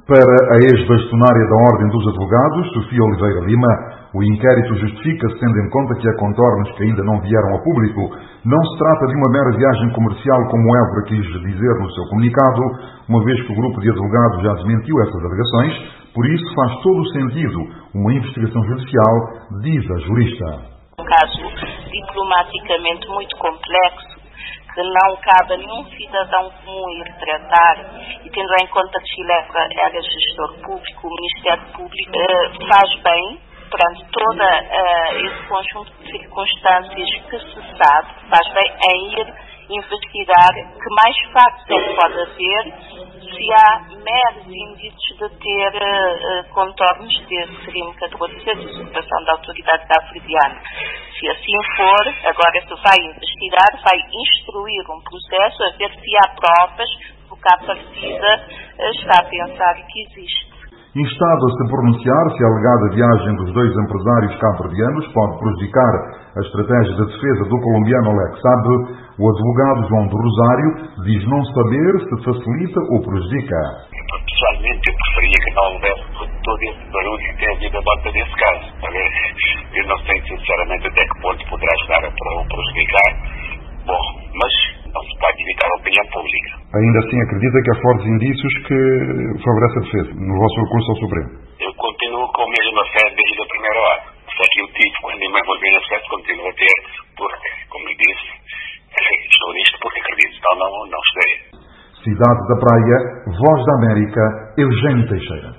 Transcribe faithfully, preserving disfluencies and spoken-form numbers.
Para a ex-bastonária da Ordem dos Advogados, Sofia Oliveira Lima, o inquérito justifica-se tendo em conta que há contornos que ainda não vieram ao público. Não se trata de uma mera viagem comercial, como Évora quis dizer no seu comunicado, uma vez que o grupo de advogados já desmentiu essas alegações, por isso faz todo o sentido uma investigação judicial, diz a jurista. Um caso diplomaticamente muito complexo, que não cabe a nenhum cidadão comum ir tratar, e tendo em conta que Chilevra era gestor público, o Ministério Público eh, faz bem, perante todo uh, esse conjunto de circunstâncias que se sabe, faz bem em ir investigar que mais factos é que pode haver, se há meros indícios de ter uh, contornos desse crime que acabou de ser de usurpação da autoridade cabo-verdiana. Se assim for, agora se vai investigar, vai instruir um processo a ver se há provas do que à partida uh, está a pensar que existe. Instado a se pronunciar se a alegada viagem dos dois empresários cabo-verdianos pode prejudicar a estratégia de defesa do colombiano Alex Saab, o advogado João do Rosário diz não saber se facilita ou prejudica. Pessoalmente, eu preferia que não houvesse todo esse barulho que tem havido à volta desse caso. Eu não sei sinceramente até que ponto poderá estar a prejudicar. Bom, mas não se pode evitar a opinião pública. Ainda assim acredita que há fortes indícios que favorecem a defesa no vosso recurso ao Supremo? Eu continuo com a mesma fé desde a primeira hora. Só que eu tive, quando me envolvi na fé, continuo a ter, porque, como lhe disse, estou nisto porque acredito, então não, não estarei. Cidade da Praia, Voz da América, Eugênio Teixeira.